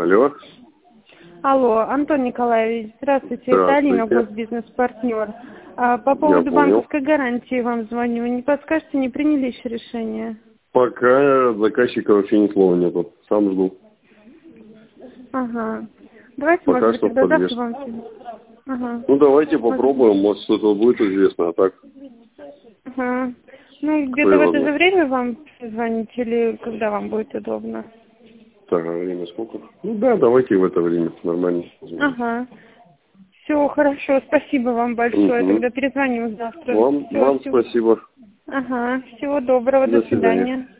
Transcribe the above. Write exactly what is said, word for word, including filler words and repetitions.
Алло. Алло, Антон Николаевич, здравствуйте, это Здравствуйте. Алина, госбизнес-партнер. А, по поводу банковской гарантии вам звоню. Вы не подскажете, не приняли еще решение? Пока заказчика вообще ни слова нету. Сам жду. Ага. Давайте, Пока может быть, что тогда завтра подвес. вам... Ага. Ну, давайте попробуем, может, что-то будет известно, а так... Ага. Ну, Кто где-то в его это же знает. время вам звонить или когда вам будет удобно? Так, а время сколько? Ну да, давайте в это время, нормально. Ага. Все, хорошо, спасибо вам большое. Угу. Тогда перезвоним завтра. Вам, Всё, вам всё. спасибо. Ага, всего доброго, До до свидания. свидания.